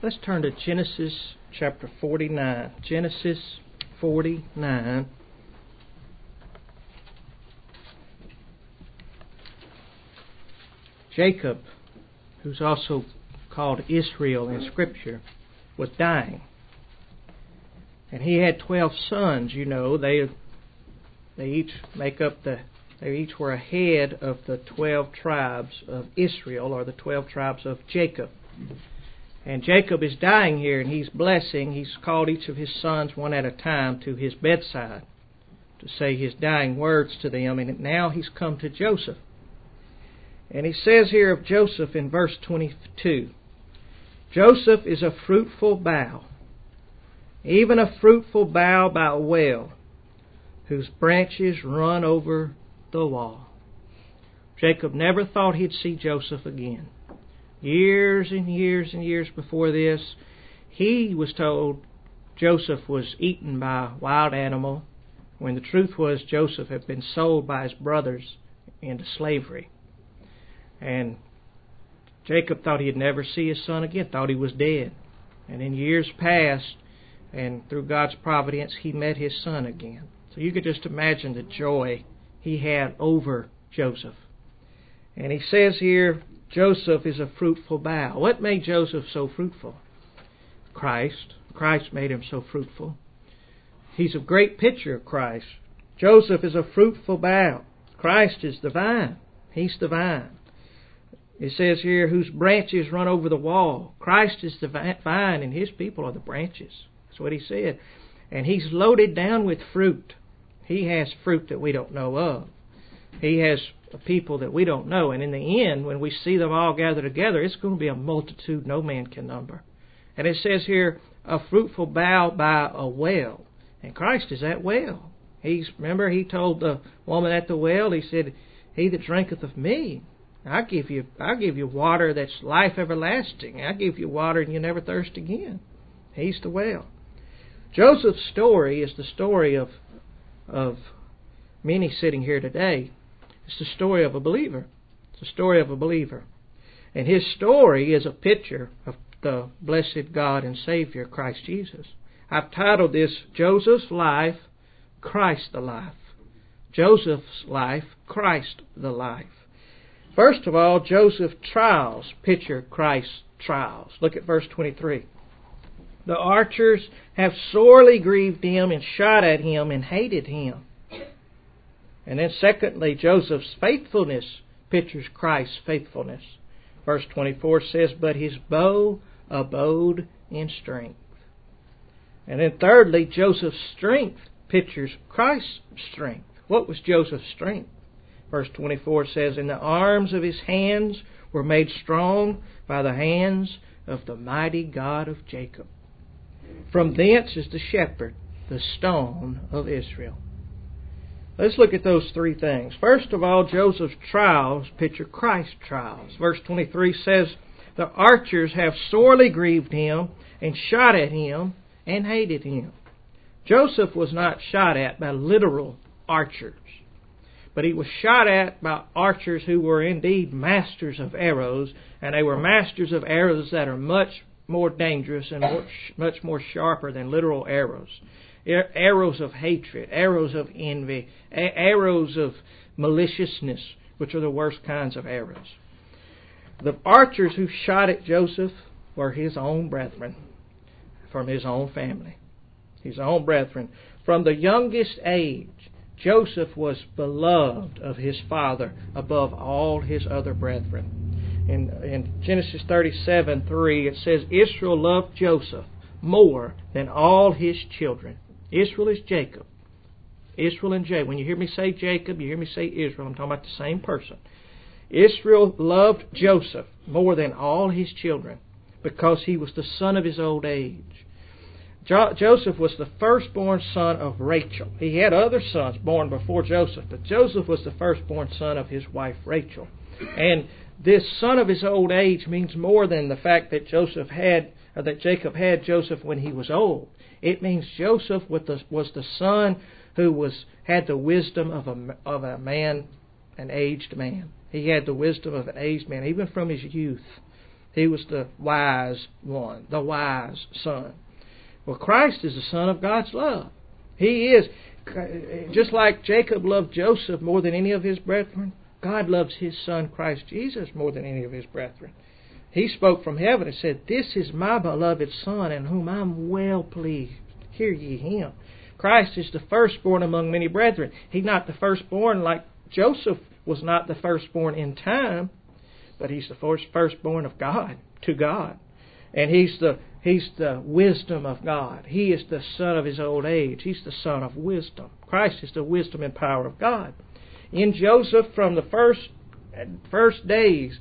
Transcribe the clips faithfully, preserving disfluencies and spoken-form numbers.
Let's turn to Genesis chapter forty-nine. Genesis forty-nine. Jacob, who's also called Israel in Scripture, was dying. And he had twelve sons, you know. They they each make up the they each were a head of the twelve tribes of Israel, or the twelve tribes of Jacob. And Jacob is dying here, and he's blessing. He's called each of his sons one at a time to his bedside to say his dying words to them. And now he's come to Joseph. And he says here of Joseph in verse twenty-two, Joseph is a fruitful bough, even a fruitful bough by a well, whose branches run over the wall. Jacob never thought he'd see Joseph again. Years and years and years before this, he was told Joseph was eaten by a wild animal, when the truth was Joseph had been sold by his brothers into slavery. And Jacob thought he'd never see his son again, thought he was dead. And in years passed, and through God's providence, he met his son again. So you could just imagine the joy he had over Joseph. And he says here, Joseph is a fruitful bough. What made Joseph so fruitful? Christ. Christ made him so fruitful. He's a great picture of Christ. Joseph is a fruitful bough. Christ is the vine. He's the vine. It says here, whose branches run over the wall. Christ is the vine, and his people are the branches. That's what he said. And he's loaded down with fruit. He has fruit that we don't know of. He has people that we don't know. And in the end, when we see them all gathered together, it's going to be a multitude no man can number. And it says here, a fruitful bough by a well. And Christ is that well. He's, remember, he told the woman at the well, he said, he that drinketh of me, I give you, I give you water that's life everlasting. I give you water and you never thirst again. He's the well. Joseph's story is the story of, of many sitting here today. It's the story of a believer. It's the story of a believer. And his story is a picture of the blessed God and Savior, Christ Jesus. I've titled this, Joseph's Life, Christ the Life. Joseph's life, Christ the life. First of all, Joseph's trials picture Christ's trials. Look at verse twenty-three. The archers have sorely grieved him and shot at him and hated him. And then secondly, Joseph's faithfulness pictures Christ's faithfulness. Verse twenty-four says, but his bow abode in strength. And then thirdly, Joseph's strength pictures Christ's strength. What was Joseph's strength? Verse twenty-four says, and the arms of his hands were made strong by the hands of the mighty God of Jacob. From thence is the shepherd, the stone of Israel. Let's look at those three things. First of all, Joseph's trials picture Christ's trials. Verse twenty-three says, the archers have sorely grieved him and shot at him and hated him. Joseph was not shot at by literal archers, but he was shot at by archers who were indeed masters of arrows, and they were masters of arrows that are much more dangerous and much more sharper than literal arrows. Arrows of hatred, arrows of envy, arrows of maliciousness, which are the worst kinds of arrows. The archers who shot at Joseph were his own brethren, from his own family. His own brethren. From the youngest age, Joseph was beloved of his father above all his other brethren. In, in Genesis thirty-seven three, it says, Israel loved Joseph more than all his children. Israel is Jacob. Israel and Jacob. When you hear me say Jacob, you hear me say Israel. I'm talking about the same person. Israel loved Joseph more than all his children because he was the son of his old age. Jo- Joseph was the firstborn son of Rachel. He had other sons born before Joseph, but Joseph was the firstborn son of his wife Rachel. And this son of his old age means more than the fact that Joseph had, or that Jacob had Joseph when he was old. It means Joseph was the, was the son who was had the wisdom of a, of a man, an aged man. He had the wisdom of an aged man, even from his youth. He was the wise one, the wise son. Well, Christ is the son of God's love. He is, just like Jacob loved Joseph more than any of his brethren, God loves His Son, Christ Jesus, more than any of His brethren. He spoke from heaven and said, "This is my beloved Son, in whom I'm well pleased. Hear ye Him." Christ is the firstborn among many brethren. He's not the firstborn like Joseph was not the firstborn in time, but He's the first firstborn of God, to God. And He's the He's the wisdom of God. He is the Son of His old age. He's the Son of wisdom. Christ is the wisdom and power of God. In Joseph, from the first first days,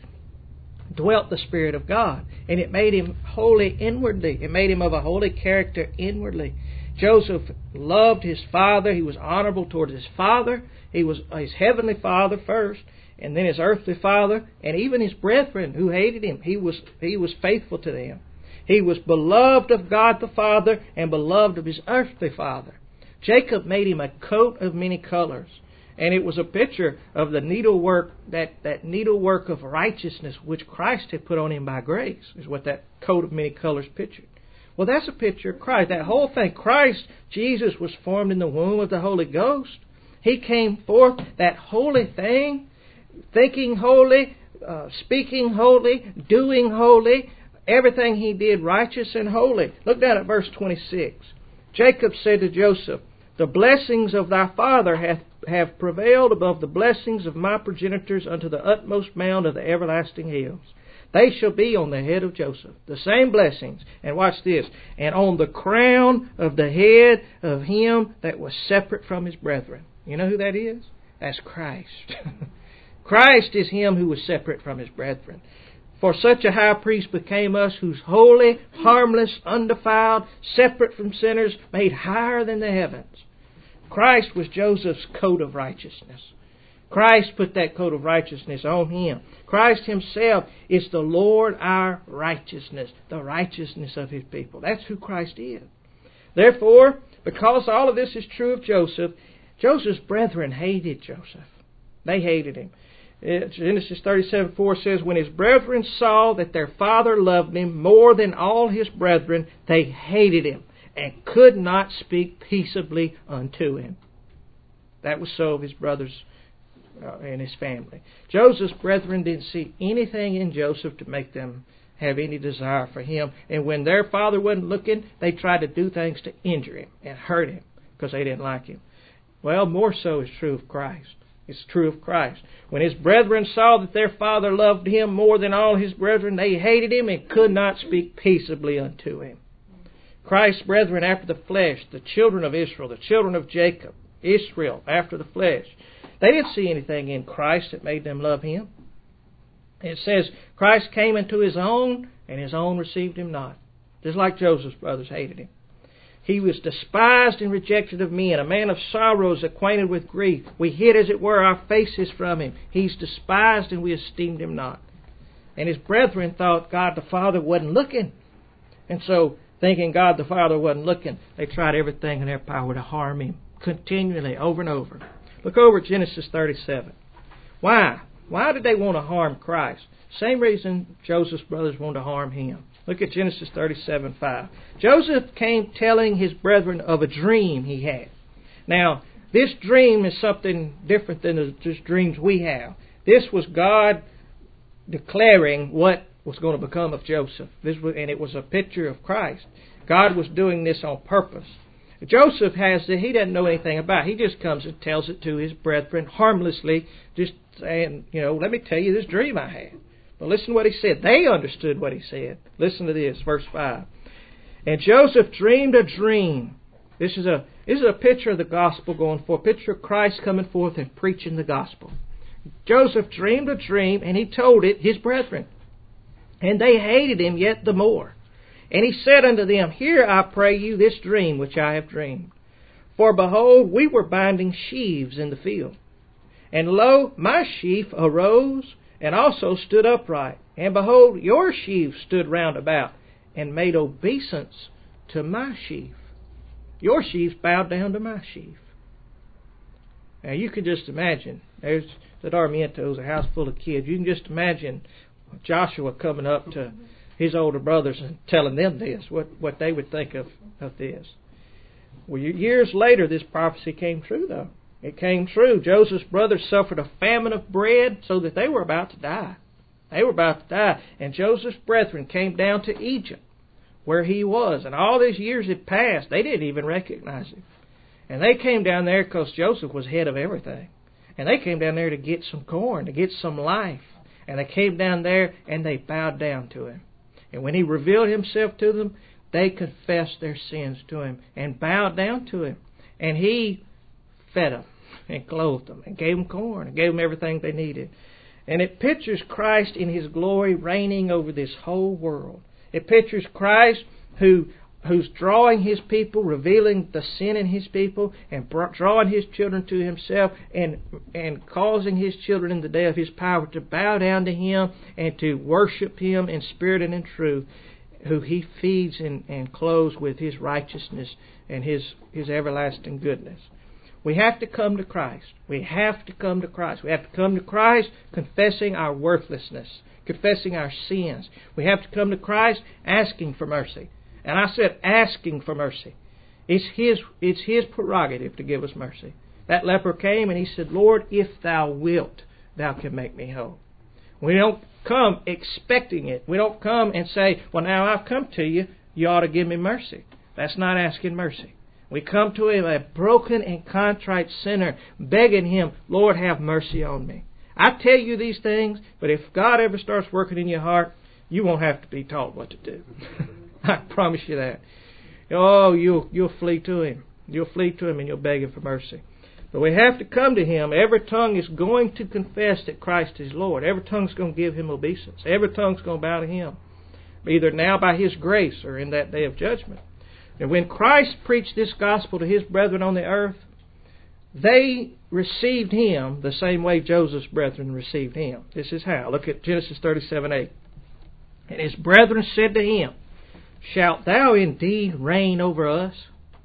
dwelt the Spirit of God, and it made him holy inwardly. It made him of a holy character inwardly. Joseph loved his father. He was honorable toward his father. He was his heavenly father first, and then his earthly father, and even his brethren who hated him. He was he was faithful to them. He was beloved of God the Father and beloved of his earthly father. Jacob made him a coat of many colors. And it was a picture of the needlework, that, that needlework of righteousness which Christ had put on him by grace, is what that coat of many colors pictured. Well, that's a picture of Christ. That whole thing, Christ, Jesus, was formed in the womb of the Holy Ghost. He came forth, that holy thing, thinking holy, uh, speaking holy, doing holy, everything He did righteous and holy. Look down at verse twenty-six. Jacob said to Joseph, "The blessings of thy father hath have prevailed above the blessings of my progenitors unto the utmost mound of the everlasting hills. They shall be on the head of Joseph, the same blessings." And watch this. "And on the crown of the head of him that was separate from his brethren." You know who that is? That's Christ. Christ is Him who was separate from His brethren. "For such a high priest became us, who's holy, harmless, undefiled, separate from sinners, made higher than the heavens." Christ was Joseph's coat of righteousness. Christ put that coat of righteousness on Him. Christ Himself is the Lord our righteousness, the righteousness of His people. That's who Christ is. Therefore, because all of this is true of Joseph, Joseph's brethren hated Joseph. They hated him. Genesis thirty-seven four says, "When his brethren saw that their father loved him more than all his brethren, they hated him, and could not speak peaceably unto him." That was so of his brothers uh, and his family. Joseph's brethren didn't see anything in Joseph to make them have any desire for him. And when their father wasn't looking, they tried to do things to injure him and hurt him because they didn't like him. Well, more so is true of Christ. It's true of Christ. When his brethren saw that their father loved him more than all his brethren, they hated him and could not speak peaceably unto him. Christ's brethren after the flesh, the children of Israel, the children of Jacob, Israel after the flesh, they didn't see anything in Christ that made them love Him. It says, Christ came into His own, and His own received Him not. Just like Joseph's brothers hated Him. He was despised and rejected of men, a man of sorrows, acquainted with grief. We hid, as it were, our faces from Him. He's despised, and we esteemed Him not. And His brethren thought God the Father wasn't looking. And so, thinking God the Father wasn't looking, they tried everything in their power to harm Him, continually, over and over. Look over at Genesis thirty-seven. Why? Why did they want to harm Christ? Same reason Joseph's brothers wanted to harm him. Look at Genesis thirty-seven five. Joseph came telling his brethren of a dream he had. Now, this dream is something different than the just dreams we have. This was God declaring what was going to become of Joseph. This was, and it was a picture of Christ. God was doing this on purpose. Joseph has it, he doesn't know anything about it. He just comes and tells it to his brethren harmlessly, just saying, you know, let me tell you this dream I had. But listen to what he said. They understood what he said. Listen to this, verse five. "And Joseph dreamed a dream." This is a this is a picture of the gospel going forth, a picture of Christ coming forth and preaching the gospel. Joseph dreamed a dream, and he told it his brethren. And they hated him yet the more. And he said unto them, "Hear, I pray you, this dream which I have dreamed. For behold, we were binding sheaves in the field. And lo, my sheaf arose, and also stood upright. And behold, your sheaves stood round about, and made obeisance to my sheaf. Your sheaves bowed down to my sheaf." Now you can just imagine, there's the Darmientos, a house full of kids. You can just imagine Joshua coming up to his older brothers and telling them this, what, what they would think of, of this. Well, years later, this prophecy came true, though. It came true. Joseph's brothers suffered a famine of bread so that they were about to die. They were about to die. And Joseph's brethren came down to Egypt, where he was. And all these years had passed. They didn't even recognize him. And they came down there because Joseph was head of everything. And they came down there to get some corn, to get some life. And they came down there and they bowed down to him. And when he revealed himself to them, they confessed their sins to him and bowed down to him. And he fed them and clothed them and gave them corn and gave them everything they needed. And it pictures Christ in His glory reigning over this whole world. It pictures Christ who who's drawing His people, revealing the sin in His people, and drawing His children to Himself, and and causing His children in the day of His power to bow down to Him and to worship Him in spirit and in truth, who He feeds and, and clothes with His righteousness and His, His everlasting goodness. We have to come to Christ. We have to come to Christ. We have to come to Christ confessing our worthlessness, confessing our sins. We have to come to Christ asking for mercy. And I said asking for mercy. It's His, it's His prerogative to give us mercy. That leper came and he said, Lord, if Thou wilt, Thou can make me whole. We don't come expecting it. We don't come and say, well, now I've come to you, you ought to give me mercy. That's not asking mercy. We come to Him a broken and contrite sinner, begging Him, Lord, have mercy on me. I tell you these things, but if God ever starts working in your heart, you won't have to be taught what to do. I promise you that. Oh, you'll, you'll flee to Him. You'll flee to Him and you'll beg Him for mercy. But we have to come to Him. Every tongue is going to confess that Christ is Lord. Every tongue's going to give Him obeisance. Every tongue's going to bow to Him, either now by His grace or in that day of judgment. And when Christ preached this gospel to His brethren on the earth, they received Him the same way Joseph's brethren received Him. This is how. Look at Genesis thirty-seven eight. And His brethren said to Him, Shalt Thou indeed reign over us?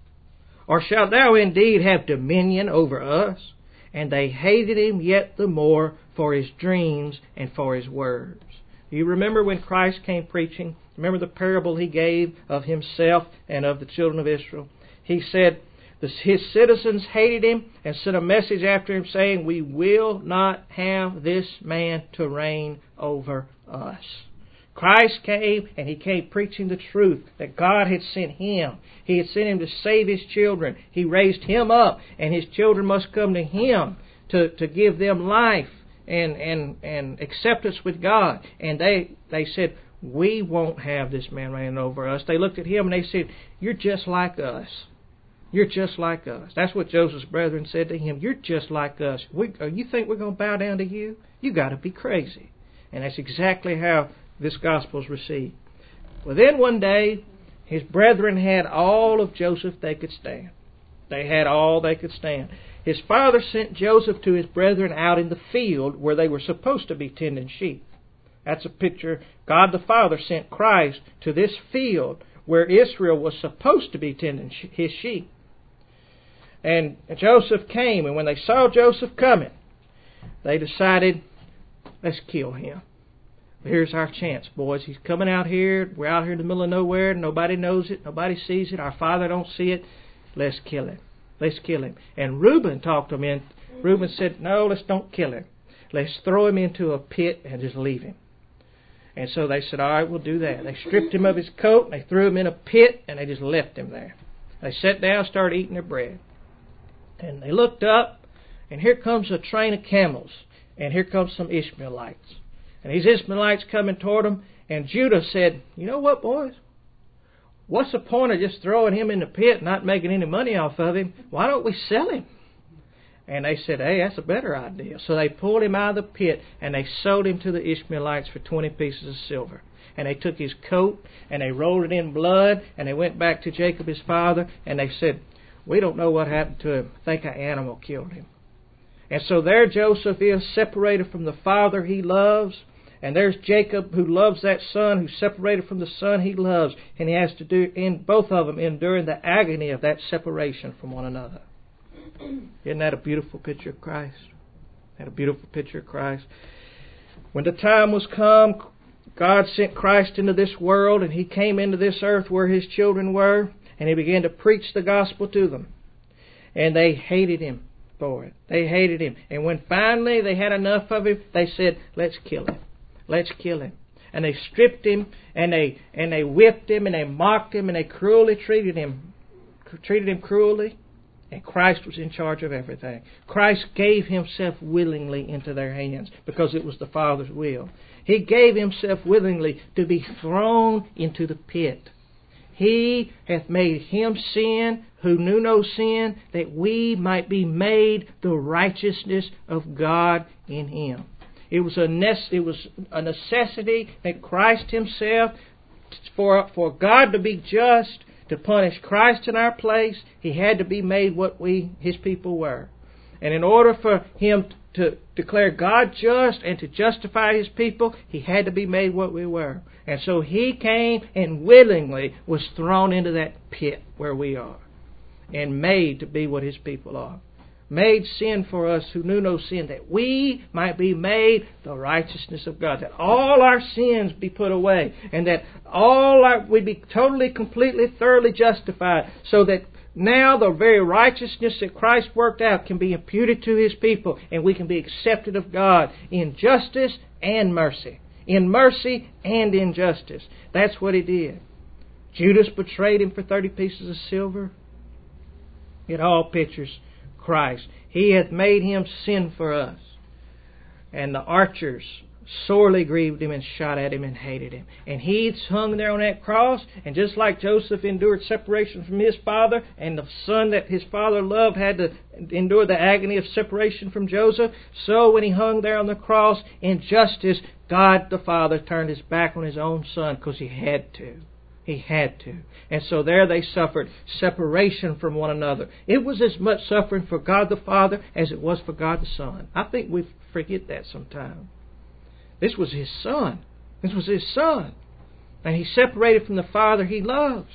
Or shalt Thou indeed have dominion over us? And they hated Him yet the more for His dreams and for His words. You remember when Christ came preaching? Remember the parable He gave of Himself and of the children of Israel? He said His citizens hated Him and sent a message after Him saying, we will not have this man to reign over us. Christ came and He came preaching the truth that God had sent Him. He had sent Him to save His children. He raised Him up and His children must come to Him to, to give them life and, and, and acceptance with God. And they, they said, we won't have this man reigning over us. They looked at Him and they said, you're just like us. You're just like us. That's what Joseph's brethren said to him. You're just like us. We, you think we're going to bow down to you? You got to be crazy. And that's exactly how this gospel is received. Well, then one day, his brethren had all of Joseph they could stand. They had all they could stand. His father sent Joseph to his brethren out in the field where they were supposed to be tending sheep. That's a picture. God the Father sent Christ to this field where Israel was supposed to be tending His sheep. And Joseph came, and when they saw Joseph coming, they decided, let's kill him. Here's our chance, boys. He's coming out here. We're out here in the middle of nowhere. Nobody knows it. Nobody sees it. Our father don't see it. Let's kill him. Let's kill him. And Reuben talked them in. Reuben said, no, let's don't kill him. Let's throw him into a pit and just leave him. And so they said, all right, we'll do that. They stripped him of his coat, and they threw him in a pit, and they just left him there. They sat down and started eating their bread. And they looked up, and here comes a train of camels, and here comes some Ishmaelites. And these Ishmaelites coming toward them, and Judah said, you know what, boys? What's the point of just throwing him in the pit and not making any money off of him? Why don't we sell him? And they said, hey, that's a better idea. So they pulled him out of the pit and they sold him to the Ishmaelites for twenty pieces of silver. And they took his coat and they rolled it in blood and they went back to Jacob his father and they said, we don't know what happened to him. I think an animal killed him. And so there Joseph is separated from the father he loves. And there's Jacob who loves that son, who's separated from the son he loves. And he has to do, in both of them, enduring the agony of that separation from one another. Isn't that a beautiful picture of Christ? Isn't that a beautiful picture of Christ? When the time was come, God sent Christ into this world, and He came into this earth where His children were, and He began to preach the gospel to them. And they hated Him for it. They hated Him. And when finally they had enough of Him, they said, let's kill Him. Let's kill Him. And they stripped Him, and they and they whipped Him, and they mocked Him, and they cruelly treated Him, treated Him cruelly. And Christ was in charge of everything. Christ gave Himself willingly into their hands because it was the Father's will. He gave Himself willingly to be thrown into the pit. He hath made Him sin who knew no sin, that we might be made the righteousness of God in Him. It was a nece- it was a necessity that Christ Himself, for for God to be just, to punish Christ in our place, He had to be made what we, His people, were. And in order for Him to declare God just and to justify His people, He had to be made what we were. And so He came and willingly was thrown into that pit where we are, and made to be what His people are. Made sin for us who knew no sin, that we might be made the righteousness of God, that all our sins be put away, and that all our, we be totally, completely, thoroughly justified, so that now the very righteousness that Christ worked out can be imputed to His people, and we can be accepted of God in justice and mercy. In mercy and in justice. That's what He did. Judas betrayed Him for thirty pieces of silver. It all pictures Christ. He hath made Him sin for us. And the archers sorely grieved Him and shot at Him and hated Him. And He hung there on that cross, and just like Joseph endured separation from his father, and the son that his father loved had to endure the agony of separation from Joseph, so when He hung there on the cross in justice, God the Father turned His back on His own Son because He had to. He had to. And so there they suffered separation from one another. It was as much suffering for God the Father as it was for God the Son. I think we forget that sometimes. This was His Son. This was His Son. And He separated from the Father He loves.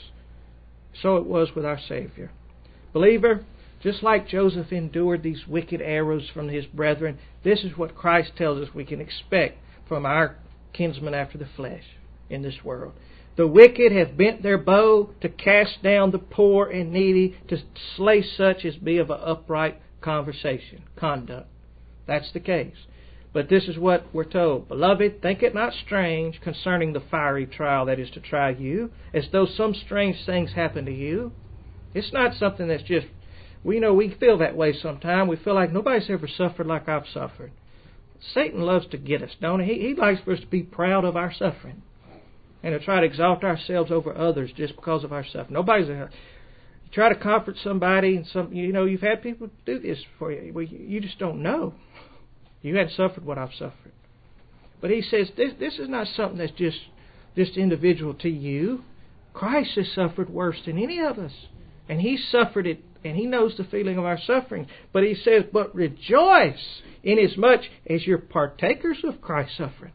So it was with our Savior. Believer, just like Joseph endured these wicked arrows from his brethren, this is what Christ tells us we can expect from our kinsmen after the flesh in this world. The wicked have bent their bow to cast down the poor and needy, to slay such as be of an upright conversation, conduct. That's the case. But this is what we're told. Beloved, think it not strange concerning the fiery trial that is to try you, as though some strange things happen to you. It's not something that's just, we know we feel that way sometimes. We feel like nobody's ever suffered like I've suffered. Satan loves to get us, don't he? He likes for us to be proud of our suffering, and to try to exalt ourselves over others just because of our suffering. Nobody's a, you try to comfort somebody, and some, you know, you've had people do this for you. Well, you just don't know. You hadn't suffered what I've suffered. But he says this, this is not something that's just, just individual to you. Christ has suffered worse than any of us. And He suffered it, and He knows the feeling of our suffering. But He says, but rejoice inasmuch as you're partakers of Christ's suffering,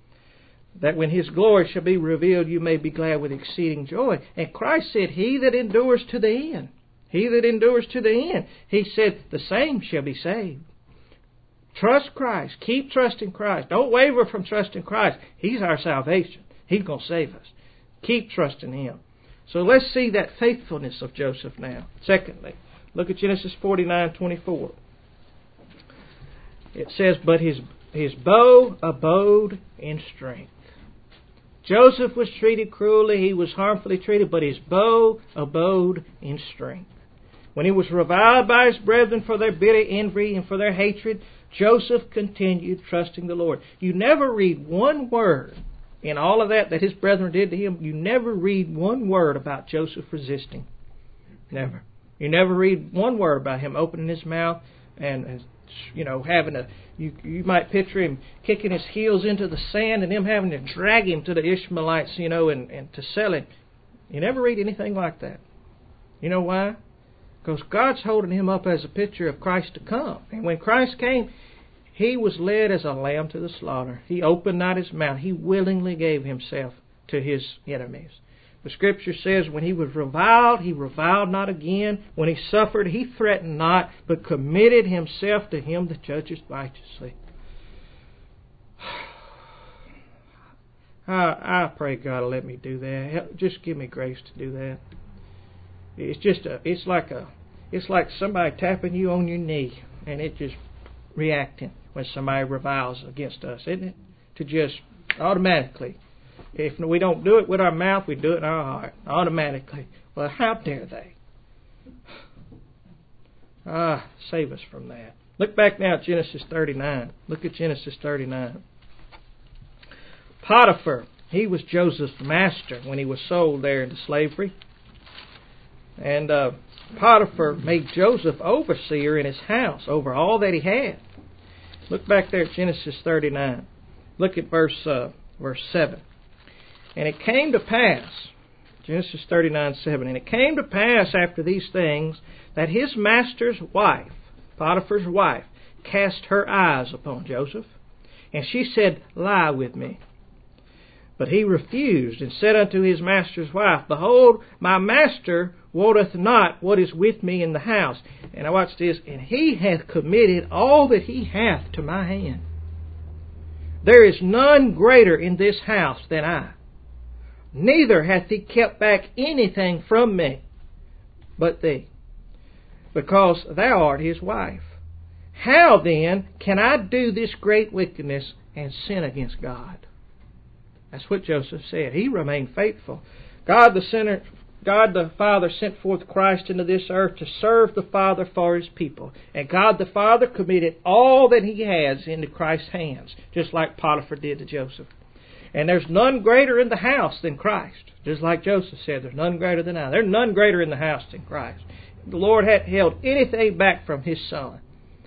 that when His glory shall be revealed, you may be glad with exceeding joy. And Christ said, He that endures to the end, He that endures to the end, He said, the same shall be saved. Trust Christ. Keep trusting Christ. Don't waver from trusting Christ. He's our salvation. He's going to save us. Keep trusting Him. So let's see that faithfulness of Joseph now. Secondly, look at Genesis forty-nine twenty-four. It says, but his, his bow abode in strength. Joseph was treated cruelly. He was harmfully treated, but his bow abode in strength. When he was reviled by his brethren for their bitter envy and for their hatred, Joseph continued trusting the Lord. You never read one word in all of that that his brethren did to him. You never read one word about Joseph resisting. Never. You never read one word about him opening his mouth and, you know, having a, you, you might picture him kicking his heels into the sand and him having to drag him to the Ishmaelites, you know, and, and to sell him. You never read anything like that. You know why? Because God's holding him up as a picture of Christ to come. And when Christ came, He was led as a lamb to the slaughter. He opened not His mouth. He willingly gave Himself to His enemies. The Scripture says when He was reviled, He reviled not again. When He suffered, He threatened not, but committed Himself to Him that judges righteously. I, I pray God will let me do that. Help, just give me grace to do that. It's just a, it's like a, it's like somebody tapping you on your knee, and it just reacting when somebody reviles against us, isn't it? To just automatically, if we don't do it with our mouth, we do it in our heart automatically. Well, how dare they? Ah, save us from that. Look back now at Genesis thirty-nine. Look at Genesis thirty-nine. Potiphar, he was Joseph's master when he was sold there into slavery. And uh, Potiphar made Joseph overseer in his house over all that he had. Look back there at Genesis thirty-nine. Look at verse uh, verse seven. And it came to pass, Genesis thirty-nine seven, and it came to pass after these things that his master's wife, Potiphar's wife, cast her eyes upon Joseph, and she said, Lie with me. But he refused, and said unto his master's wife, Behold, my master wotteth not what is with me in the house. And I watch this, and he hath committed all that he hath to my hand. There is none greater in this house than I. Neither hath he kept back anything from me but thee, because thou art his wife. How then can I do this great wickedness and sin against God? That's what Joseph said. He remained faithful. God the sinner, God the Father sent forth Christ into this earth to serve the Father for His people. And God the Father committed all that He has into Christ's hands, just like Potiphar did to Joseph. And there's none greater in the house than Christ. Just like Joseph said, there's none greater than I. There's none greater in the house than Christ. The Lord hadn't held anything back from His Son.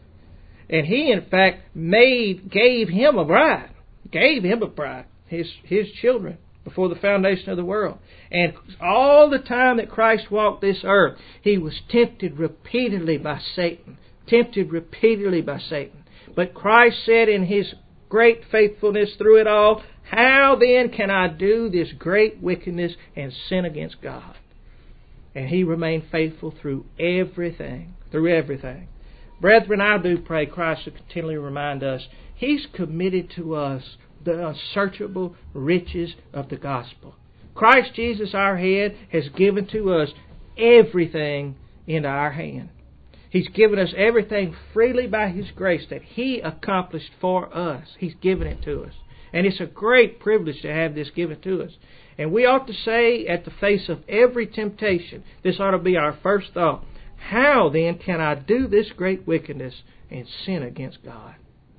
And He, in fact, made, gave Him a bride. Gave Him a bride. His, his children before the foundation of the world. And all the time that Christ walked this earth, He was tempted repeatedly by Satan. Tempted repeatedly by Satan. But Christ said in His great faithfulness through it all, How then can I do this great wickedness and sin against God? And He remained faithful through everything. Through everything. Brethren, I do pray Christ will continually remind us He's committed to us the unsearchable riches of the gospel. Christ Jesus, our head, has given to us everything into our hand. He's given us everything freely by His grace that He accomplished for us. He's given it to us. And it's a great privilege to have this given to us. And we ought to say at the face of every temptation, this ought to be our first thought, How then can I do this great wickedness and sin against God?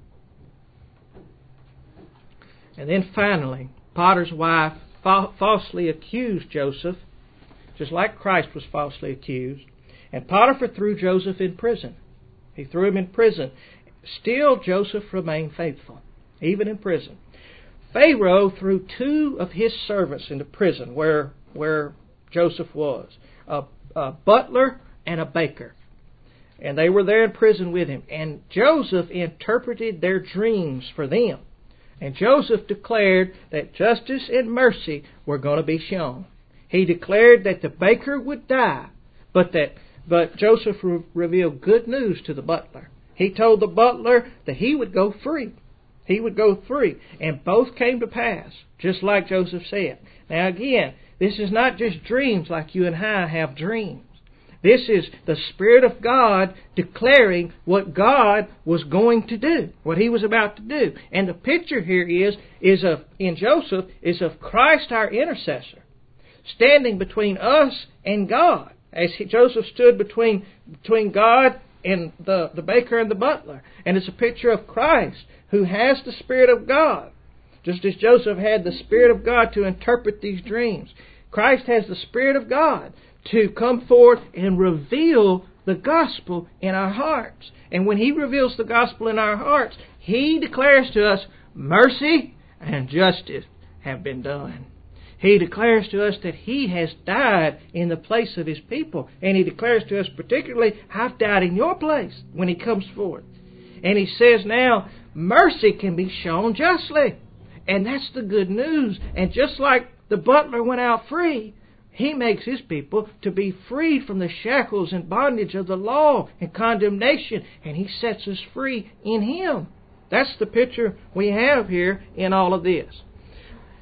And then finally, Potiphar's wife fa- falsely accused Joseph, just like Christ was falsely accused. And Potiphar threw Joseph in prison. He threw him in prison. Still, Joseph remained faithful, even in prison. Pharaoh threw two of his servants into prison where, where Joseph was, a, a butler and a baker. And they were there in prison with him. And Joseph interpreted their dreams for them. And Joseph declared that justice and mercy were going to be shown. He declared that the baker would die, but that but Joseph re- revealed good news to the butler. He told the butler that he would go free. He would go free. And both came to pass, just like Joseph said. Now again, this is not just dreams like you and I have dreams. This is the Spirit of God declaring what God was going to do, what He was about to do. And the picture here is, is of, in Joseph, is of Christ our intercessor, standing between us and God, as he, Joseph stood between, between God and the, the baker and the butler. And it's a picture of Christ, who has the Spirit of God, just as Joseph had the Spirit of God to interpret these dreams. Christ has the Spirit of God to come forth and reveal the gospel in our hearts. And when He reveals the gospel in our hearts, He declares to us, mercy and justice have been done. He declares to us that He has died in the place of His people. And He declares to us particularly, I've died in your place, when He comes forth. And He says now, mercy can be shown justly. And that's the good news. And just like the butler went out free, He makes His people to be freed from the shackles and bondage of the law and condemnation. And He sets us free in Him. That's the picture we have here in all of this.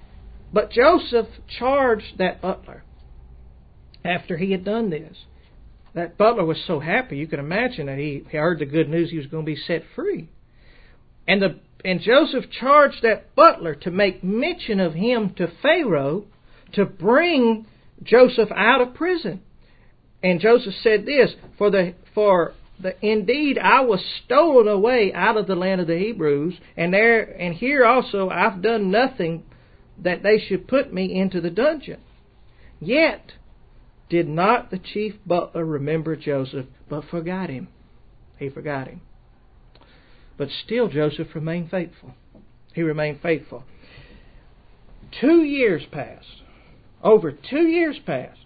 But Joseph charged that butler after he had done this. That butler was so happy, you can imagine that he heard the good news he was going to be set free. And the and Joseph charged that butler to make mention of him to Pharaoh to bring Joseph out of prison. And Joseph said this, for the for the indeed I was stolen away out of the land of the Hebrews, and there and here also I've done nothing that they should put me into the dungeon. Yet did not the chief butler remember Joseph, but forgot him. He forgot him. But still Joseph remained faithful. He remained faithful. Two years passed. Over two years passed.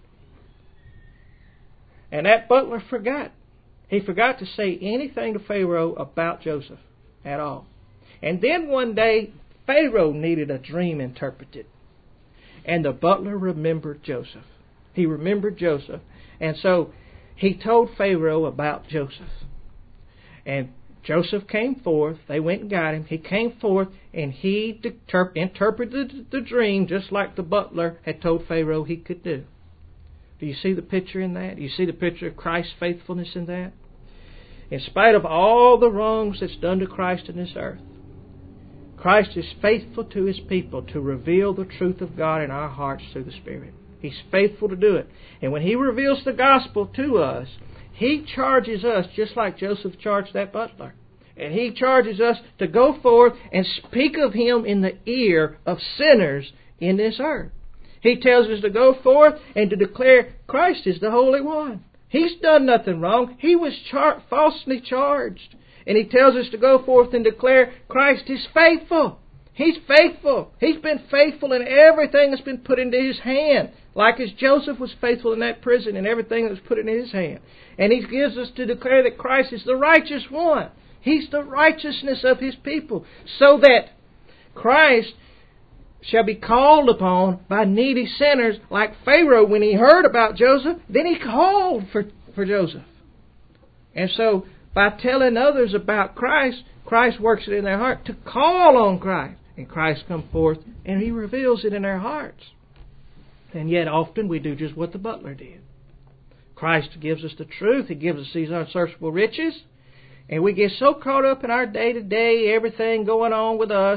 And that butler forgot. He forgot to say anything to Pharaoh about Joseph at all. And then one day, Pharaoh needed a dream interpreted. And the butler remembered Joseph. He remembered Joseph. And so he told Pharaoh about Joseph. And Joseph came forth. They went and got him. He came forth and he interpreted the dream just like the butler had told Pharaoh he could do. Do you see the picture in that? Do you see the picture of Christ's faithfulness in that? In spite of all the wrongs that's done to Christ in this earth, Christ is faithful to His people to reveal the truth of God in our hearts through the Spirit. He's faithful to do it. And when He reveals the gospel to us, He charges us just like Joseph charged that butler. And He charges us to go forth and speak of Him in the ear of sinners in this earth. He tells us to go forth and to declare Christ is the Holy One. He's done nothing wrong. He was char- falsely charged. And He tells us to go forth and declare Christ is faithful. He's faithful. He's been faithful in everything that's been put into His hand. Like as Joseph was faithful in that prison and everything that was put in His hand. And He gives us to declare that Christ is the righteous one. He's the righteousness of His people. So that Christ shall be called upon by needy sinners like Pharaoh when he heard about Joseph. Then he called for, for Joseph. And so by telling others about Christ, Christ works it in their heart to call on Christ. And Christ comes forth and He reveals it in their hearts. And yet often we do just what the butler did. Christ gives us the truth. He gives us these unsearchable riches. And we get so caught up in our day-to-day, everything going on with us,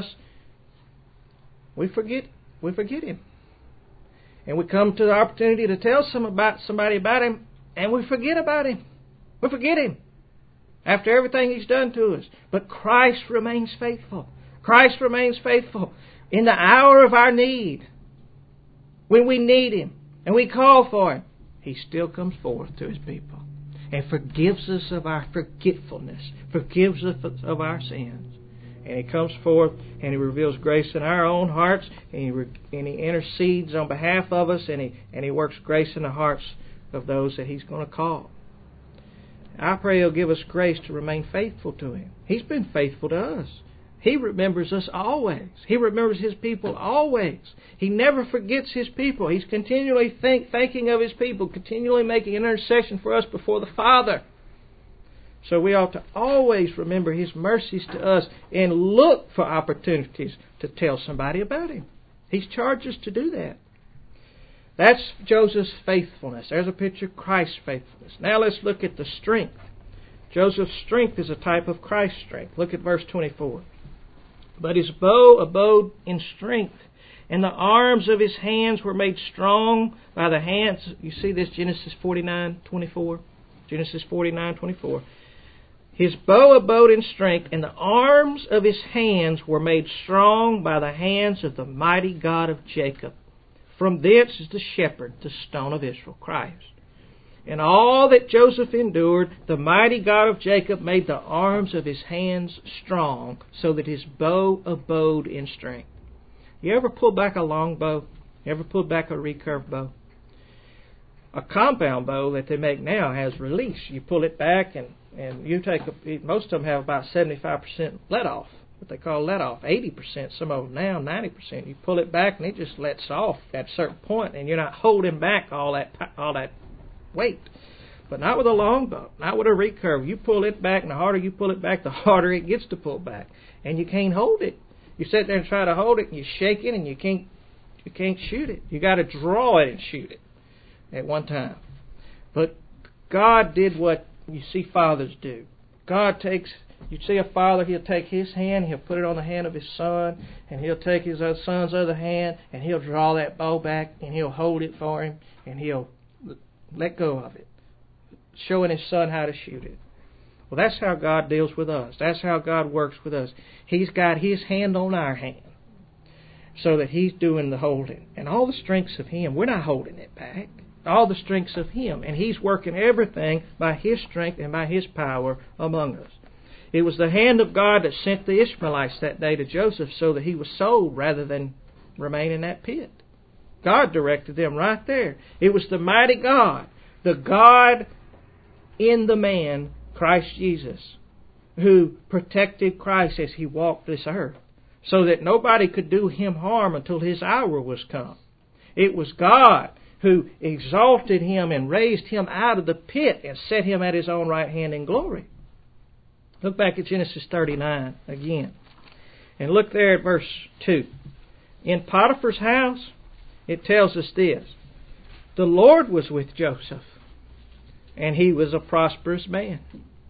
we forget we forget Him. And we come to the opportunity to tell some about somebody about Him, and we forget about Him. We forget Him after everything He's done to us. But Christ remains faithful. Christ remains faithful in the hour of our need. When we need Him and we call for Him, He still comes forth to His people and forgives us of our forgetfulness, forgives us of our sins. And He comes forth and He reveals grace in our own hearts, and He, re- and he intercedes on behalf of us, and he, and he works grace in the hearts of those that He's going to call. I pray He'll give us grace to remain faithful to Him. He's been faithful to us. He remembers us always. He remembers His people always. He never forgets His people. He's continually think, thinking of His people, continually making intercession for us before the Father. So we ought to always remember His mercies to us and look for opportunities to tell somebody about Him. He's charged us to do that. That's Joseph's faithfulness. There's a picture of Christ's faithfulness. Now let's look at the strength. Joseph's strength is a type of Christ's strength. Look at verse twenty-four. But his bow abode in strength, and the arms of his hands were made strong by the hands. You see this, Genesis forty-nine twenty-four? Genesis forty-nine twenty-four. His bow abode in strength, and the arms of his hands were made strong by the hands of the mighty God of Jacob. From thence is the shepherd, the stone of Israel, Christ. And all that Joseph endured, the mighty God of Jacob made the arms of his hands strong, so that his bow abode in strength. You ever pull back a long bow? You ever pull back a recurve bow? A compound bow that they make now has release. You pull it back, and, and you take a, most of them have about seventy-five percent let off, what they call let off. eighty percent, some of them now, ninety percent. You pull it back and it just lets off at a certain point, and you're not holding back all that all that weight. But not with a long bow, not with a recurve. You pull it back, and the harder you pull it back, the harder it gets to pull back. And you can't hold it. You sit there and try to hold it, and you shake it, and you can't You can't shoot it. You got to draw it and shoot it at one time. But God did what you see fathers do. God takes, you see a father, he'll take his hand, he'll put it on the hand of his son, and he'll take his son's other hand, and he'll draw that bow back, and he'll hold it for him, and he'll let go of it, showing his son how to shoot it. Well, that's how God deals with us. That's how God works with us. He's got his hand on our hand so that he's doing the holding. And all the strengths of him, we're not holding it back. All the strengths of him. And he's working everything by his strength and by his power among us. It was the hand of God that sent the Ishmaelites that day to Joseph so that he was sold rather than remain in that pit. God directed them right there. It was the mighty God, the God in the man, Christ Jesus, who protected Christ as he walked this earth, so that nobody could do him harm until his hour was come. It was God who exalted him and raised him out of the pit and set him at his own right hand in glory. Look back at Genesis thirty-nine again. And look there at verse two. In Potiphar's house, it tells us this. The Lord was with Joseph, and he was a prosperous man.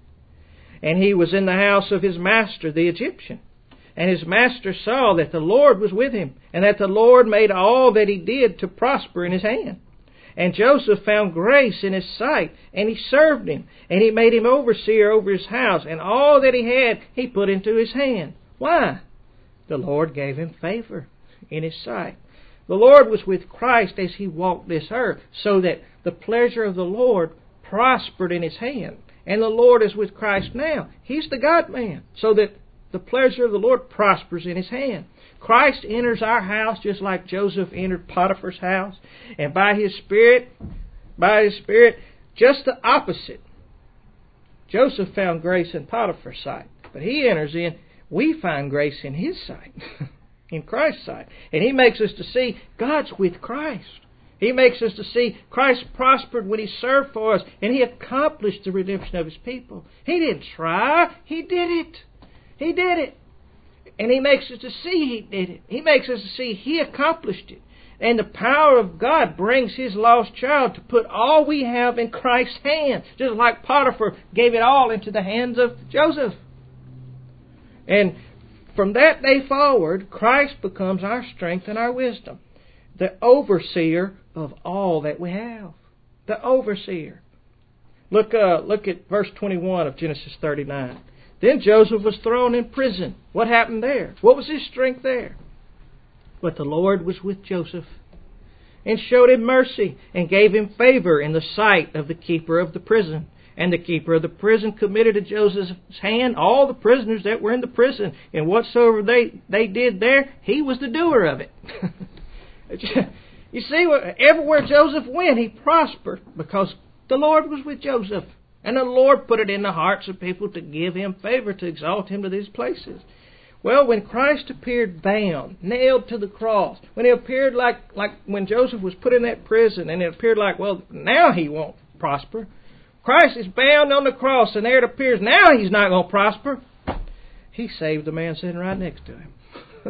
And he was in the house of his master, the Egyptian. And his master saw that the Lord was with him, and that the Lord made all that he did to prosper in his hand. And Joseph found grace in his sight, and he served him, and he made him overseer over his house, and all that he had he put into his hand. Why? The Lord gave him favor in his sight. The Lord was with Christ as he walked this earth, so that the pleasure of the Lord prospered in his hand. And the Lord is with Christ now. He's the God-man, so that the pleasure of the Lord prospers in his hand. Christ enters our house just like Joseph entered Potiphar's house. And by his Spirit, by his Spirit, just the opposite. Joseph found grace in Potiphar's sight. But he enters in, we find grace in his sight, in Christ's sight. And he makes us to see God's with Christ. He makes us to see Christ prospered when he served for us, and he accomplished the redemption of his people. He didn't try, he did it. He did it. And he makes us to see he did it. He makes us to see he accomplished it. And the power of God brings his lost child to put all we have in Christ's hand, just like Potiphar gave it all into the hands of Joseph. And from that day forward, Christ becomes our strength and our wisdom, the overseer of all that we have. The overseer. Look, uh, look at verse twenty-one of Genesis thirty-nine. Then Joseph was thrown in prison. What happened there? What was his strength there? But the Lord was with Joseph and showed him mercy and gave him favor in the sight of the keeper of the prison. And the keeper of the prison committed to Joseph's hand all the prisoners that were in the prison. And whatsoever they, they did there, he was the doer of it. You see, everywhere Joseph went, he prospered because the Lord was with Joseph. And the Lord put it in the hearts of people to give him favor, to exalt him to these places. Well, when Christ appeared bound, nailed to the cross, when he appeared like, like when Joseph was put in that prison, and it appeared like, well, now he won't prosper. Christ is bound on the cross, and there it appears now he's not going to prosper. He saved the man sitting right next to him.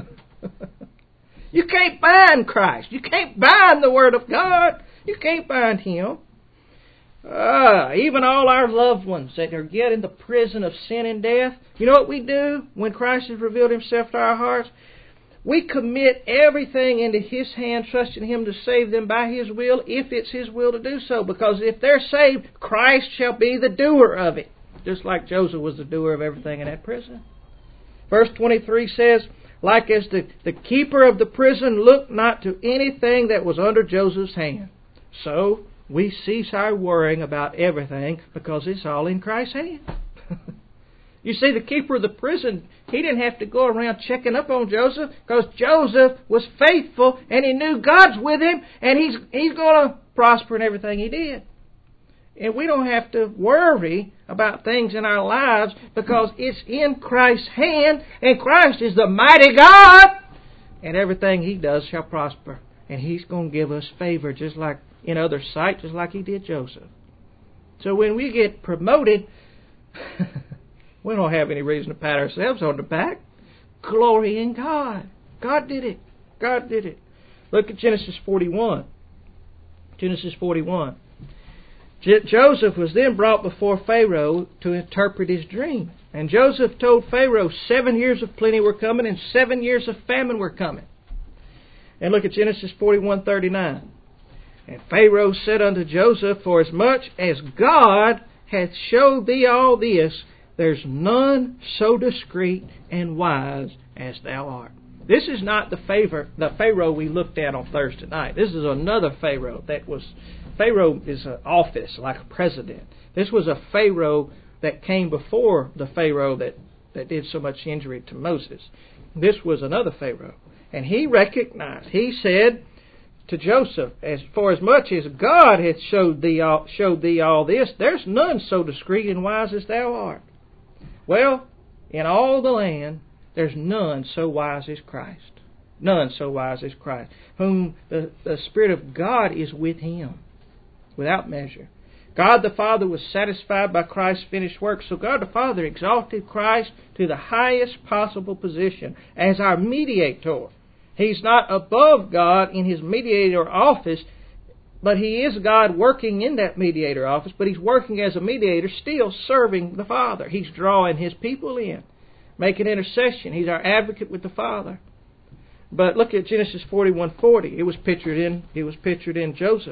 You can't bind Christ. You can't bind the Word of God. You can't bind him. Uh, even all our loved ones that are yet in the prison of sin and death, you know what we do when Christ has revealed himself to our hearts? We commit everything into his hand, trusting him to save them by his will, if it's his will to do so. Because if they're saved, Christ shall be the doer of it. Just like Joseph was the doer of everything in that prison. Verse twenty-three says, like as the, the keeper of the prison looked not to anything that was under Joseph's hand, so we cease our worrying about everything because it's all in Christ's hand. You see, the keeper of the prison, he didn't have to go around checking up on Joseph because Joseph was faithful and he knew God's with him and he's, he's going to prosper in everything he did. And we don't have to worry about things in our lives because it's in Christ's hand, and Christ is the mighty God, and everything he does shall prosper. And he's going to give us favor just like in others' sight, just like he did Joseph. So when we get promoted, we don't have any reason to pat ourselves on the back. Glory in God. God did it. God did it. Look at Genesis forty-one. Genesis forty-one. J- Joseph was then brought before Pharaoh to interpret his dream. And Joseph told Pharaoh seven years of plenty were coming and seven years of famine were coming. And look at Genesis forty-one thirty-nine. And Pharaoh said unto Joseph, For as much as God hath showed thee all this, there's none so discreet and wise as thou art. This is not the favor, the Pharaoh we looked at on Thursday night. This is another Pharaoh that was, Pharaoh is an office like a president. This was a Pharaoh that came before the Pharaoh that, that did so much injury to Moses. This was another Pharaoh. And he recognized, he said to Joseph, as for as much as God hath showed thee all, showed thee all this, there's none so discreet and wise as thou art. Well, in all the land, there's none so wise as Christ. None so wise as Christ, whom the, the Spirit of God is with him, without measure. God the Father was satisfied by Christ's finished work, so God the Father exalted Christ to the highest possible position as our mediator. He's not above God in His mediator office, but He is God working in that mediator office, but He's working as a mediator, still serving the Father. He's drawing His people in, making intercession. He's our advocate with the Father. But look at Genesis forty-one forty. It was pictured in, it was pictured in Joseph.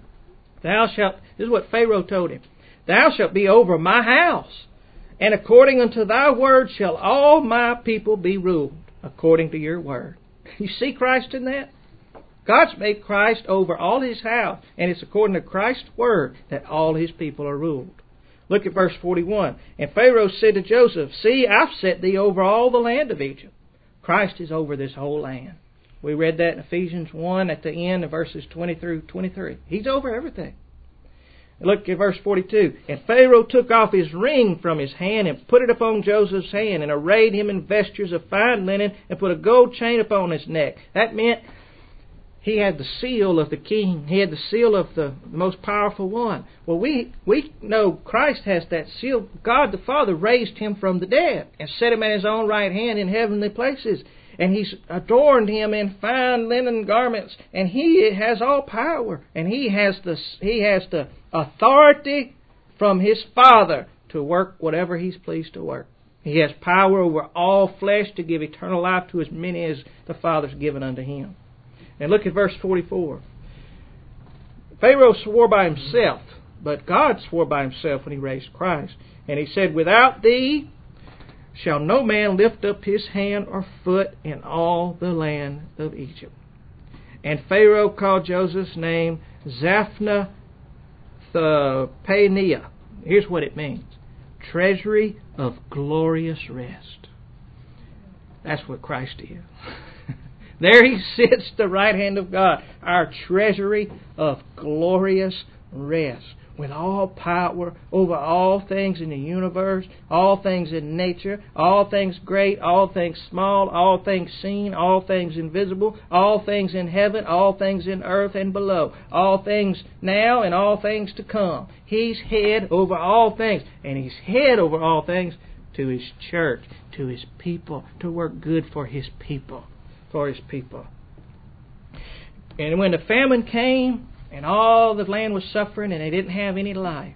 Thou shalt, this is what Pharaoh told him, Thou shalt be over my house, and according unto thy word shall all my people be ruled, according to your word. You see Christ in that? God's made Christ over all His house, and it's according to Christ's word that all His people are ruled. Look at verse forty-one. And Pharaoh said to Joseph, See, I've set thee over all the land of Egypt. Christ is over this whole land. We read that in Ephesians one at the end of verses twenty through twenty-three. He's over everything. Look at verse forty-two. And Pharaoh took off his ring from his hand and put it upon Joseph's hand and arrayed him in vestures of fine linen and put a gold chain upon his neck. That meant he had the seal of the king. He had the seal of the most powerful one. Well, we we know Christ has that seal. God the Father raised Him from the dead and set Him at His own right hand in heavenly places. And He's adorned Him in fine linen garments. And He has all power. And He has the He has the authority from His Father to work whatever He's pleased to work. He has power over all flesh to give eternal life to as many as the Father's given unto Him. And look at verse forty-four. Pharaoh swore by himself, but God swore by Himself when He raised Christ. And He said, Without thee shall no man lift up his hand or foot in all the land of Egypt. And Pharaoh called Joseph's name Zaphnath Paneah. Here's what it means. Treasury of glorious rest. That's what Christ is. There He sits at the right hand of God, our treasury of glorious rest, with all power over all things in the universe, all things in nature, all things great, all things small, all things seen, all things invisible, all things in heaven, all things in earth and below, all things now and all things to come. He's head over all things, and He's head over all things to His church, to His people, to work good for His people. For His people. And when the famine came and all the land was suffering and they didn't have any life,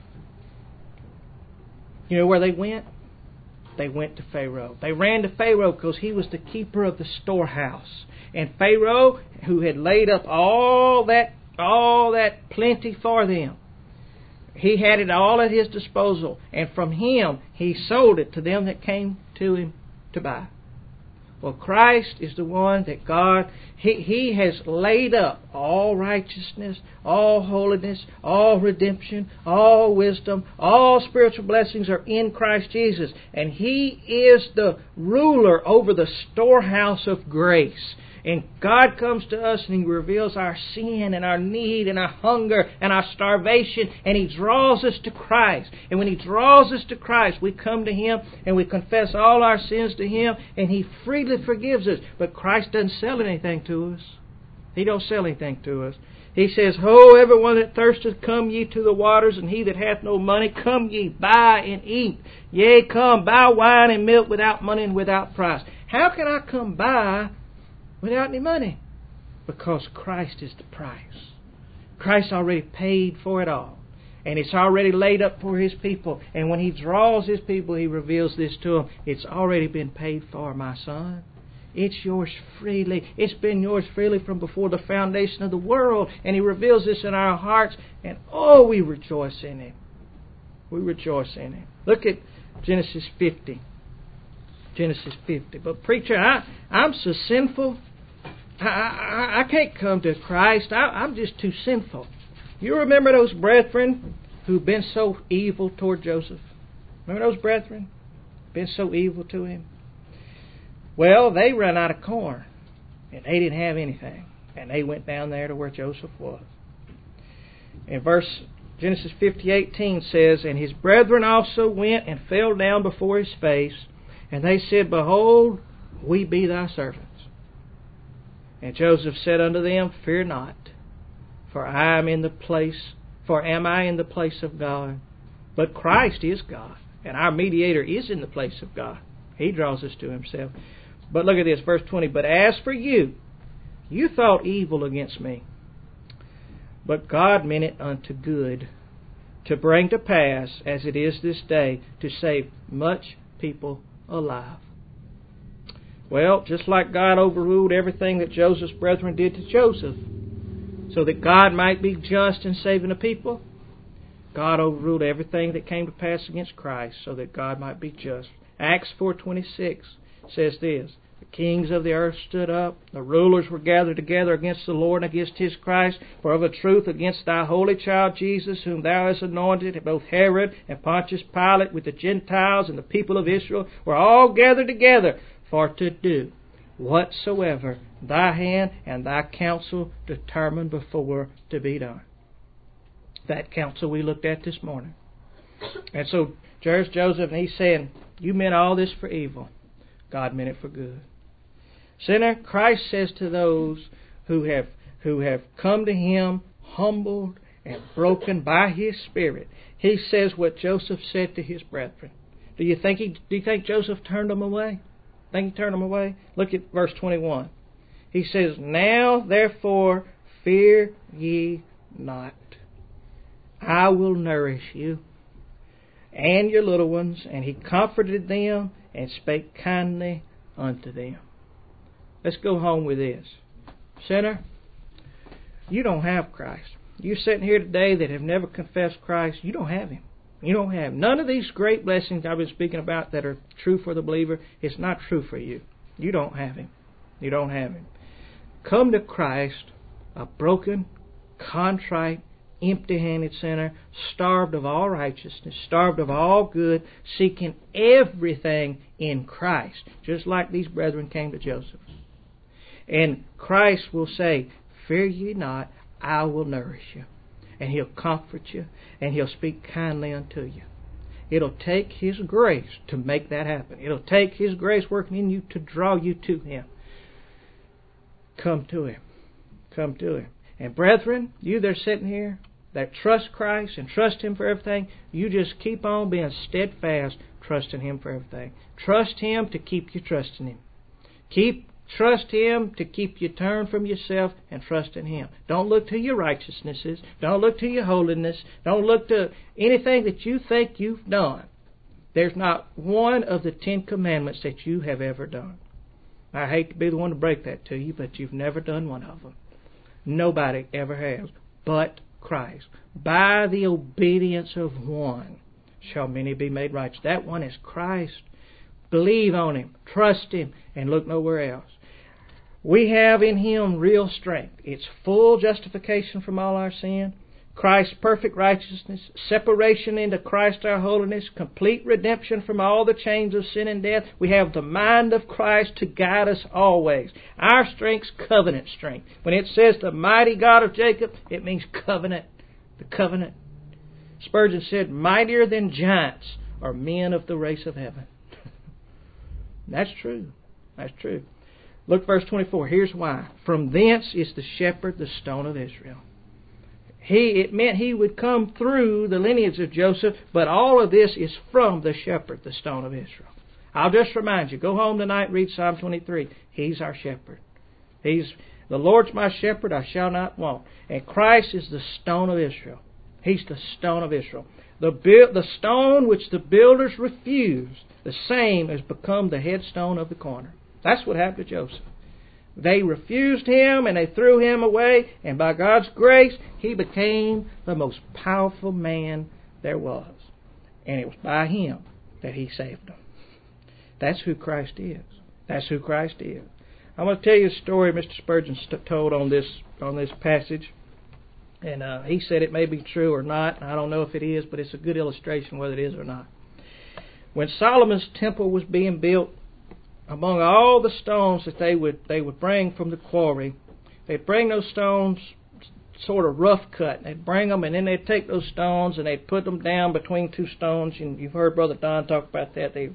you know where they went? They went to Pharaoh. They ran to Pharaoh because he was the keeper of the storehouse. And Pharaoh, who had laid up all that all that plenty for them, he had it all at his disposal. And from him he sold it to them that came to him to buy. Well, Christ is the one that God, He, he has laid up all righteousness, all holiness, all redemption, all wisdom, all spiritual blessings are in Christ Jesus. And He is the ruler over the storehouse of grace. And God comes to us and He reveals our sin and our need and our hunger and our starvation, and He draws us to Christ. And when He draws us to Christ, we come to Him and we confess all our sins to Him, and He freely forgives us. But Christ doesn't sell anything to us. He don't sell anything to us. He says, Ho, everyone that thirsteth, come ye to the waters, and he that hath no money, come ye, buy and eat. Yea, come, buy wine and milk without money and without price. How can I come by without any money? Because Christ is the price. Christ already paid for it all. And it's already laid up for His people. And when He draws His people, He reveals this to them. It's already been paid for, my son. It's yours freely. It's been yours freely from before the foundation of the world. And He reveals this in our hearts. And oh, we rejoice in Him. We rejoice in Him. Look at Genesis fifty. Genesis fifty. But preacher, I, I'm so sinful. I, I, I can't come to Christ. I, I'm just too sinful. You remember those brethren who've been so evil toward Joseph? Remember those brethren? Been so evil to him? Well, they run out of corn. And they didn't have anything. And they went down there to where Joseph was. In verse Genesis fifty eighteen says, And his brethren also went and fell down before his face. And they said, Behold, we be thy servants. And Joseph said unto them, Fear not, for I am in the place, for am I in the place of God? But Christ is God, and our mediator is in the place of God. He draws us to Himself. But look at this, verse twenty. But as for you, you thought evil against me, but God meant it unto good, to bring to pass, as it is this day, to save much people alive. Well, just like God overruled everything that Joseph's brethren did to Joseph, so that God might be just in saving the people, God overruled everything that came to pass against Christ, so that God might be just. Acts four twenty-six says this, The kings of the earth stood up, the rulers were gathered together against the Lord and against His Christ, for of a truth against thy holy child Jesus, whom thou hast anointed, both Herod and Pontius Pilate with the Gentiles and the people of Israel were all gathered together, for to do whatsoever thy hand and thy counsel determined before to be done. That counsel we looked at this morning. And so there's Joseph, and he's saying, You meant all this for evil. God meant it for good. Sinner, Christ says to those who have who have come to Him humbled and broken by His Spirit, He says what Joseph said to his brethren. Do you think he? Do you think Joseph turned them away? Think he turned them away? Look at verse twenty-one. He says, Now therefore fear ye not. I will nourish you and your little ones. And He comforted them and spake kindly unto them. Let's go home with this. Sinner, you don't have Christ. You're sitting here today that have never confessed Christ. You don't have Him. You don't have Him. None of these great blessings I've been speaking about that are true for the believer, it's not true for you. You don't have Him. You don't have Him. Come to Christ, a broken, contrite, empty-handed sinner, starved of all righteousness, starved of all good, seeking everything in Christ, just like these brethren came to Joseph. And Christ will say, Fear ye not, I will nourish you. And He'll comfort you, and He'll speak kindly unto you. It'll take His grace to make that happen. It'll take His grace working in you to draw you to Him. Come to Him. Come to Him. And brethren, you that are sitting here that trust Christ and trust Him for everything, you just keep on being steadfast, trusting Him for everything. Trust Him to keep you trusting Him. Keep Trust Him to keep you turned from yourself and trust in Him. Don't look to your righteousnesses. Don't look to your holiness. Don't look to anything that you think you've done. There's not one of the Ten Commandments that you have ever done. I hate to be the one to break that to you, but you've never done one of them. Nobody ever has, but Christ. By the obedience of one shall many be made righteous. That one is Christ. Believe on Him, trust Him, and look nowhere else. We have in Him real strength. It's full justification from all our sin, Christ's perfect righteousness, separation into Christ our holiness, complete redemption from all the chains of sin and death. We have the mind of Christ to guide us always. Our strength's covenant strength. When it says the mighty God of Jacob, it means covenant. The covenant. Spurgeon said, Mightier than giants are men of the race of heaven. That's true. That's true. Look verse twenty-four. Here's why. From thence is the shepherd, the stone of Israel. He, it meant he would come through the lineage of Joseph, but all of this is from the shepherd, the stone of Israel. I'll just remind you, go home tonight, read Psalm twenty-three. He's our shepherd. He's The Lord's my shepherd, I shall not want. And Christ is the stone of Israel. He's the stone of Israel. The, bu- the stone which the builders refused, the same has become the headstone of the corner. That's what happened to Joseph. They refused him and they threw him away, and by God's grace, he became the most powerful man there was. And it was by him that he saved them. That's who Christ is. That's who Christ is. I'm going to tell you a story Mister Spurgeon told on this on this passage. And uh, he said it may be true or not. I don't know if it is, but it's a good illustration whether it is or not. When Solomon's temple was being built, among all the stones that they would they would bring from the quarry, they'd bring those stones sort of rough cut. They'd bring them, and then they'd take those stones and they'd put them down between two stones. And you've heard Brother Don talk about that. They'd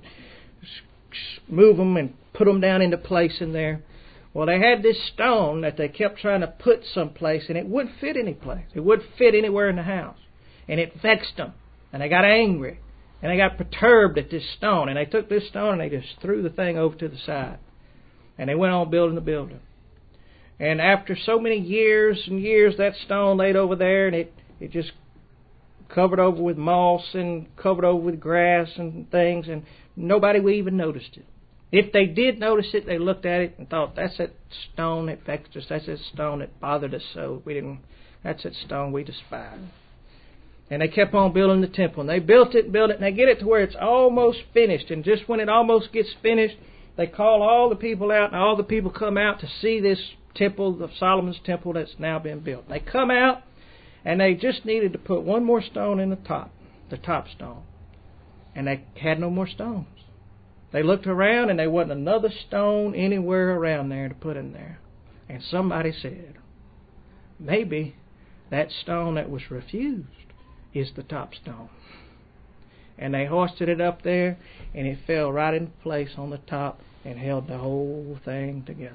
move them and put them down into place in there. Well, they had this stone that they kept trying to put someplace, and it wouldn't fit any place. It wouldn't fit anywhere in the house. And it vexed them, and they got angry. And they got perturbed at this stone. And they took this stone and they just threw the thing over to the side. And they went on building the building. And after so many years and years, that stone laid over there, and it, it just covered over with moss and covered over with grass and things, and nobody even noticed it. If they did notice it, they looked at it and thought, that's that stone that vexed us. That's that stone that bothered us so. We didn't. That's that stone we despised. And they kept on building the temple. And they built it and built it. And they get it to where it's almost finished. And just when it almost gets finished, they call all the people out. And all the people come out to see this temple, the Solomon's temple that's now been built. They come out. And they just needed to put one more stone in the top. The top stone. And they had no more stones. They looked around and there wasn't another stone anywhere around there to put in there. And somebody said, maybe that stone that was refused is the top stone. And they hoisted it up there, and it fell right in place on the top and held the whole thing together.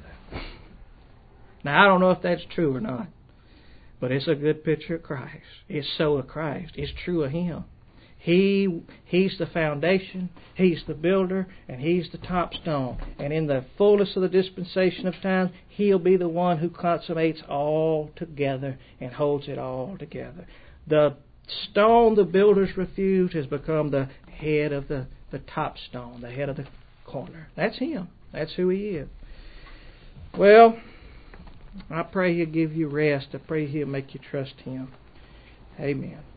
Now, I don't know if that's true or not, but it's a good picture of Christ. It's so of Christ. It's true of Him. He, He's the foundation, He's the builder, and He's the top stone. And in the fullness of the dispensation of time, He'll be the one who consummates all together and holds it all together. The stone the builders refused has become the head of the, the top stone, the head of the corner. That's Him. That's who He is. Well, I pray He'll give you rest. I pray He'll make you trust Him. Amen.